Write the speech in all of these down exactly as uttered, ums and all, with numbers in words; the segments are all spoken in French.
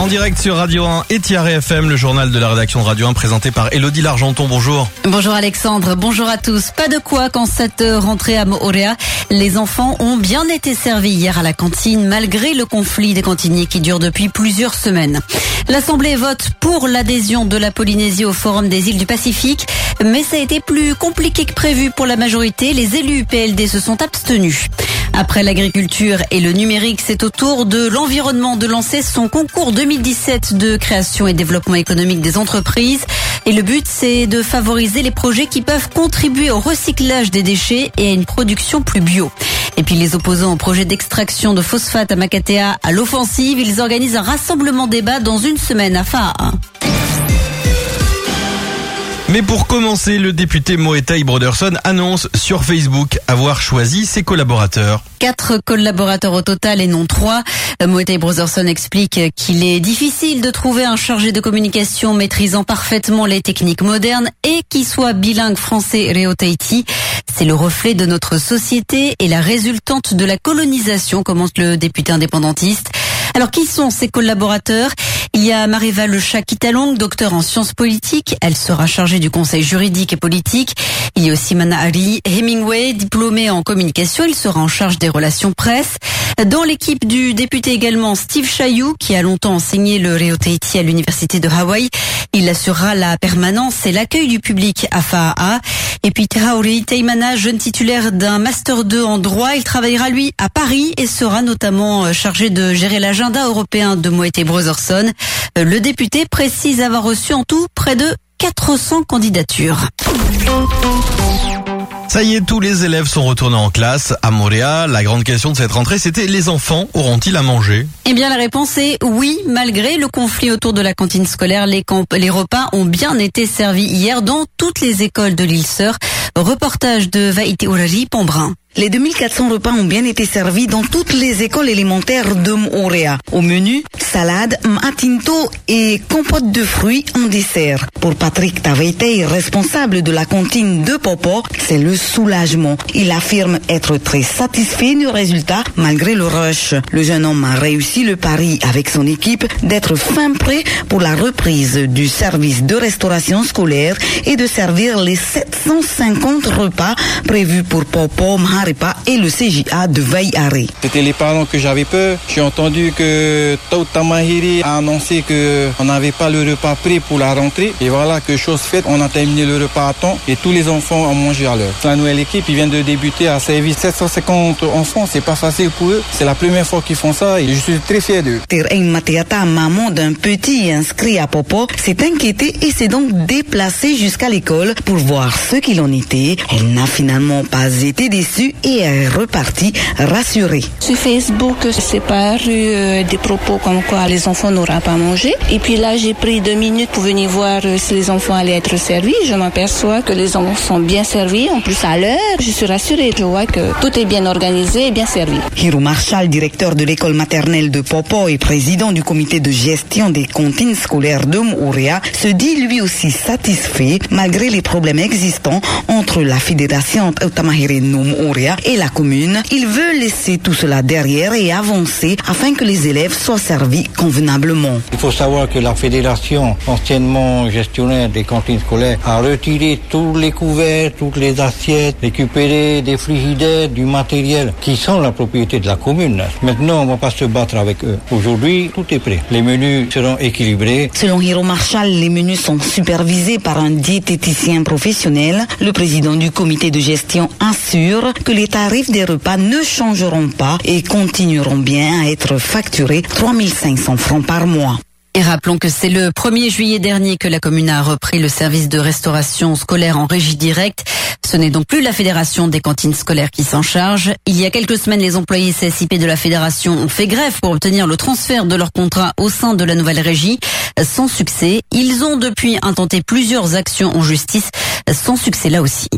En direct sur Radio un et Tiare F M, le journal de la rédaction de Radio un présenté par Elodie Largenton. Bonjour. Bonjour Alexandre, bonjour à tous. Pas de quoi qu'en cette rentrée à Moorea, les enfants ont bien été servis hier à la cantine malgré le conflit des cantiniers qui dure depuis plusieurs semaines. L'Assemblée vote pour l'adhésion de la Polynésie au Forum des îles du Pacifique, mais ça a été plus compliqué que prévu pour la majorité. Les élus P L D se sont abstenus. Après l'agriculture et le numérique, c'est au tour de l'environnement de lancer son concours deux mille dix-sept de création et développement économique des entreprises. Et le but, c'est de favoriser les projets qui peuvent contribuer au recyclage des déchets et à une production plus bio. Et puis les opposants au projet d'extraction de phosphate à Makatea à l'offensive, ils organisent un rassemblement débat dans une semaine à Fa'a. Mais pour commencer, le député Moetai Broderson annonce sur Facebook avoir choisi ses collaborateurs. Quatre collaborateurs au total et non trois. Moetai Broderson explique qu'il est difficile de trouver un chargé de communication maîtrisant parfaitement les techniques modernes et qui soit bilingue français et Reo Tahiti. C'est le reflet de notre société et la résultante de la colonisation, commente le député indépendantiste. Alors, qui sont ces collaborateurs? Il y a Mariva Lecha-Kitalong, docteur en sciences politiques. Elle sera chargée du conseil juridique et politique. Il y a aussi Manahari Hemingway, diplômé en communication. Il sera en charge des relations presse. Dans l'équipe du député également, Steve Chayou, qui a longtemps enseigné le Reo Tahiti à l'université de Hawaï. Il assurera la permanence et l'accueil du public à Fa'a. Et puis Teraori Teimana, jeune titulaire d'un Master deux en droit. Il travaillera, lui, à Paris et sera notamment chargé de gérer l'agenda européen de Moetai Broderson. Le député précise avoir reçu en tout près de quatre cents candidatures. Ça y est, tous les élèves sont retournés en classe à Moorea. La grande question de cette rentrée, c'était les enfants auront-ils à manger? Eh bien, la réponse est oui. Malgré le conflit autour de la cantine scolaire, les, camp- les repas ont bien été servis hier dans toutes les écoles de l'île Sœur. Reportage de Vaïté Ourari, Pombrin. Les deux mille quatre cents repas ont bien été servis dans toutes les écoles élémentaires de Moorea. Au menu, salade, matinto et compote de fruits en dessert. Pour Patrick Taveitei, responsable de la cantine de Popo, c'est le soulagement. Il affirme être très satisfait du résultat malgré le rush. Le jeune homme a réussi le pari avec son équipe d'être fin prêt pour la reprise du service de restauration scolaire et de servir les sept cent cinquante repas prévus pour Popo, Maharipa et le C J A de Vaiare. C'était les parents que j'avais peur. J'ai entendu que Tau Tamahiri a annoncé qu'on n'avait pas le repas prêt pour la rentrée. Et voilà que chose faite, on a terminé le repas à temps et tous les enfants ont mangé à l'heure. La nouvelle équipe, ils viennent de débuter à servir sept cent cinquante enfants. C'est pas facile pour eux. C'est la première fois qu'ils font ça et je suis très fier d'eux. Terrain Mateata, maman d'un petit inscrit à Popo, s'est inquiétée et s'est donc déplacée jusqu'à l'école pour voir ce qu'il en était. Elle n'a finalement pas été déçue et est repartie rassurée. Sur Facebook, c'est paru euh, des propos comme quoi les enfants n'auront pas mangé. Et puis là, j'ai pris deux minutes pour venir voir euh, si les enfants allaient être servis. Je m'aperçois que les enfants sont bien servis, en plus à l'heure. Je suis rassurée, je vois que tout est bien organisé et bien servi. Hiro Marshall, directeur de l'école maternelle de Popo et président du comité de gestion des cantines scolaires de Moorea, se dit lui aussi satisfait malgré les problèmes existants entre la fédération Tamahiri no Moorea et la commune. Il veut laisser tout cela derrière et avancer afin que les élèves soient servis convenablement. Il faut savoir que la fédération, anciennement gestionnaire des cantines scolaires, a retiré tous les couverts, toutes les assiettes, récupéré des frigidaires, du matériel qui sont la propriété de la commune. Maintenant, on ne va pas se battre avec eux. Aujourd'hui, tout est prêt. Les menus seront équilibrés. Selon Hiro Marshall, les menus sont supervisés par un diététicien professionnel. Le président du comité de gestion assure que les tarifs des repas ne changeront pas et continueront bien à être facturés trois mille cinq cents francs par mois. Et rappelons que c'est le premier juillet dernier que la commune a repris le service de restauration scolaire en régie directe. Ce n'est donc plus la fédération des cantines scolaires qui s'en charge. Il y a quelques semaines, les employés C S I P de la fédération ont fait grève pour obtenir le transfert de leur contrat au sein de la nouvelle régie. Sans succès, ils ont depuis intenté plusieurs actions en justice. Sans succès là aussi.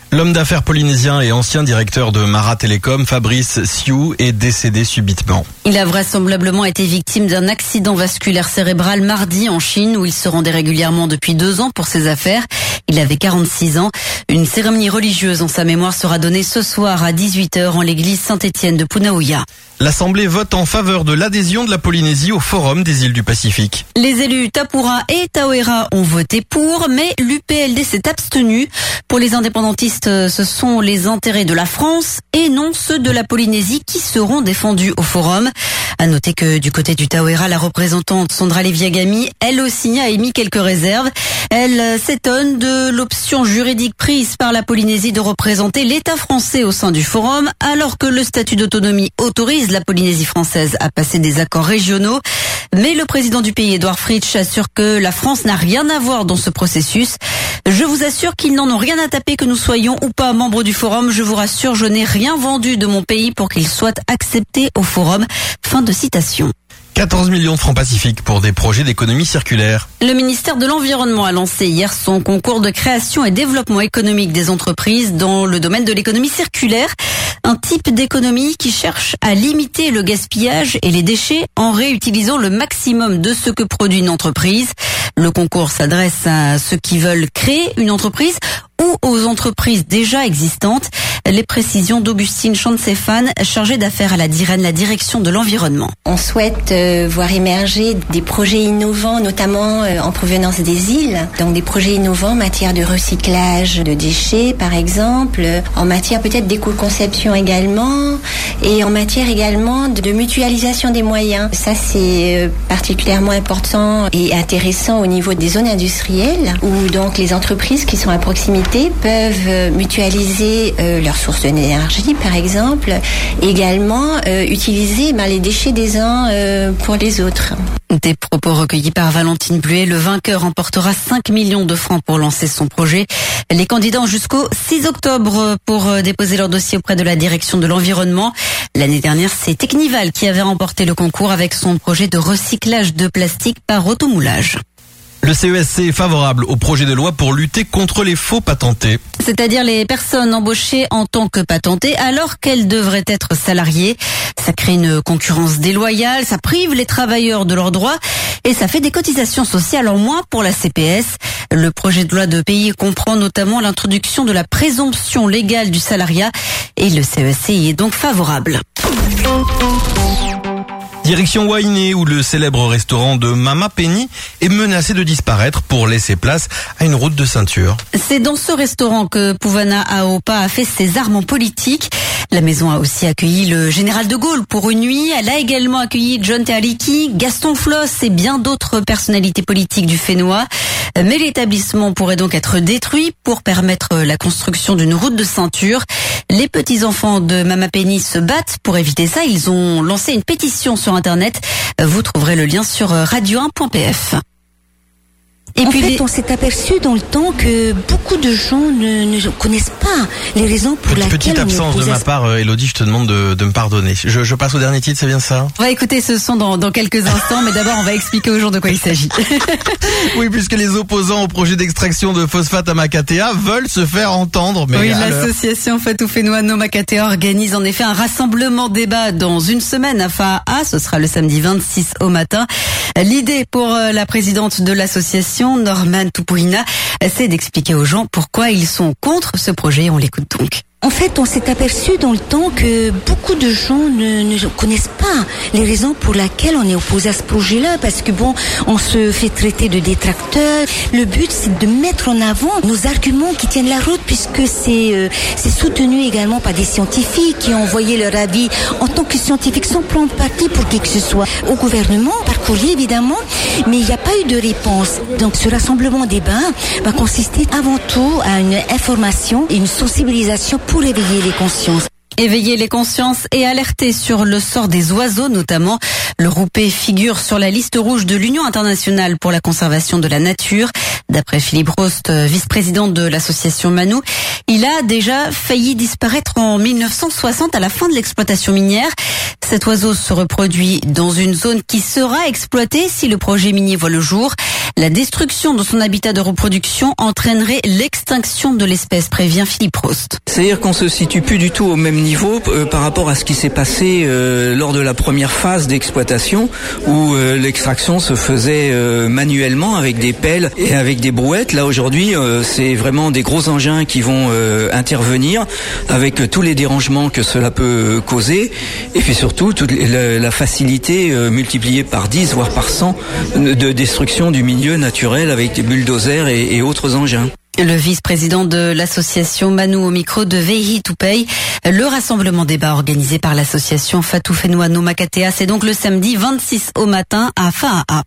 L'homme d'affaires polynésien et ancien directeur de Mara Telecom, Fabrice Siu, est décédé subitement. Il a vraisemblablement été victime d'un accident vasculaire cérébral mardi en Chine, où il se rendait régulièrement depuis deux ans pour ses affaires. Il avait quarante-six ans. Une cérémonie religieuse en sa mémoire sera donnée ce soir à dix-huit heures en l'église Saint-Étienne de Punaouia. L'Assemblée vote en faveur de l'adhésion de la Polynésie au Forum des îles du Pacifique. Les élus Tapura et Tauera ont voté pour, mais l'U P L D s'est abstenu. Pour les indépendantistes, ce sont les intérêts de la France et non ceux de la Polynésie qui seront défendus au Forum. À noter que du côté du Tauera, la représentante Sandra Leviagami, elle aussi a émis quelques réserves. Elle s'étonne de l'option juridique prise par la Polynésie de représenter l'État français au sein du Forum, alors que le statut d'autonomie autorise la Polynésie française à passer des accords régionaux. Mais le président du pays, Édouard Fritsch, assure que la France n'a rien à voir dans ce processus. Je vous assure qu'ils n'en ont rien à taper que nous soyons ou pas membres du Forum. Je vous rassure, je n'ai rien vendu de mon pays pour qu'il soit accepté au Forum. Fin de citation. quatorze millions de francs pacifiques pour des projets d'économie circulaire. Le ministère de l'Environnement a lancé hier son concours de création et développement économique des entreprises dans le domaine de l'économie circulaire. Un type d'économie qui cherche à limiter le gaspillage et les déchets en réutilisant le maximum de ce que produit une entreprise. Le concours s'adresse à ceux qui veulent créer une entreprise ou aux entreprises déjà existantes. Les précisions d'Augustine Chancéphane, chargée d'affaires à la DIREN, la direction de l'environnement. On souhaite euh, voir émerger des projets innovants, notamment euh, en provenance des îles. Donc des projets innovants en matière de recyclage de déchets, par exemple, en matière peut-être d'éco-conception également, et en matière également de, de mutualisation des moyens. Ça, c'est euh, particulièrement important et intéressant au niveau des zones industrielles, où donc les entreprises qui sont à proximité peuvent mutualiser euh, leurs sources d'énergie, par exemple, et également euh, utiliser ben, les déchets des uns euh, pour les autres. Des propos recueillis par Valentine Bluet. Le vainqueur emportera cinq millions de francs pour lancer son projet. Les candidats ont jusqu'au six octobre pour déposer leur dossier auprès de la direction de l'environnement. L'année dernière, c'est Technival qui avait remporté le concours avec son projet de recyclage de plastique par automoulage. Le C E S C est favorable au projet de loi pour lutter contre les faux patentés. C'est-à-dire les personnes embauchées en tant que patentées alors qu'elles devraient être salariées. Ça crée une concurrence déloyale, ça prive les travailleurs de leurs droits et ça fait des cotisations sociales en moins pour la C P S. Le projet de loi de pays comprend notamment l'introduction de la présomption légale du salariat et le C E S C y est donc favorable. Direction Wainé, où le célèbre restaurant de Mama Penny est menacé de disparaître pour laisser place à une route de ceinture. C'est dans ce restaurant que Pouvana Aopa a fait ses armes en politique. La maison a aussi accueilli le général de Gaulle pour une nuit. Elle a également accueilli John Te Aliki, Gaston Floss et bien d'autres personnalités politiques du Fénois. Mais l'établissement pourrait donc être détruit pour permettre la construction d'une route de ceinture. Les petits-enfants de Mama Penny se battent pour éviter ça. Ils ont lancé une pétition sur Internet. Vous trouverez le lien sur radio un point p f. Et en puis fait, les... on s'est aperçu dans le temps que beaucoup de gens ne, ne connaissent pas les raisons pour Petite, laquelle petite absence on de ma part, Elodie, je te demande de, de me pardonner. Je, je passe au dernier titre, c'est bien ça? On va écouter ce son dans, dans quelques instants, mais d'abord on va expliquer aux gens de quoi il s'agit. Oui, puisque les opposants au projet d'extraction de phosphate à Makatea veulent se faire entendre. Mais oui, l'association Fatou Fénois No Makatea organise en effet un rassemblement débat dans une semaine à Faa. Ce sera le samedi vingt-six au matin. L'idée pour la présidente de l'association, Norman Tupuina, c'est d'expliquer aux gens pourquoi ils sont contre ce projet. On l'écoute donc. En fait, on s'est aperçu dans le temps que beaucoup de gens ne, ne connaissent pas les raisons pour lesquelles on est opposé à ce projet-là, parce que bon, on se fait traiter de détracteurs. Le but, c'est de mettre en avant nos arguments qui tiennent la route, puisque c'est euh, c'est soutenu également par des scientifiques qui ont envoyé leur avis en tant que scientifiques sans prendre parti pour qui que ce soit au gouvernement, par courrier évidemment, mais il n'y a pas eu de réponse. Donc ce rassemblement débat va consister avant tout à une information et une sensibilisation pour éveiller les consciences. Éveiller les consciences et alerter sur le sort des oiseaux notamment. Le roupet figure sur la liste rouge de l'Union internationale pour la conservation de la nature. D'après Philippe Rost, vice-président de l'association Manou, il a déjà failli disparaître en mille neuf cent soixante à la fin de l'exploitation minière. Cet oiseau se reproduit dans une zone qui sera exploitée si le projet minier voit le jour. La destruction de son habitat de reproduction entraînerait l'extinction de l'espèce, prévient Philippe Rost. C'est-à-dire qu'on se situe plus du tout au même niveau euh, par rapport à ce qui s'est passé euh, lors de la première phase d'exploitation où euh, l'extraction se faisait euh, manuellement avec des pelles et avec des brouettes. Là aujourd'hui, euh, c'est vraiment des gros engins qui vont euh, intervenir avec euh, tous les dérangements que cela peut causer et puis surtout toute la, la facilité euh, multipliée par dix voire par cent de destruction du milieu naturel avec des bulldozers et, et autres engins. Le vice-président de l'association Manou au micro de Veihi Toupei. Le rassemblement débat organisé par l'association Fatou Fenouano Makatea, c'est donc le samedi vingt-six au matin à Fa'a.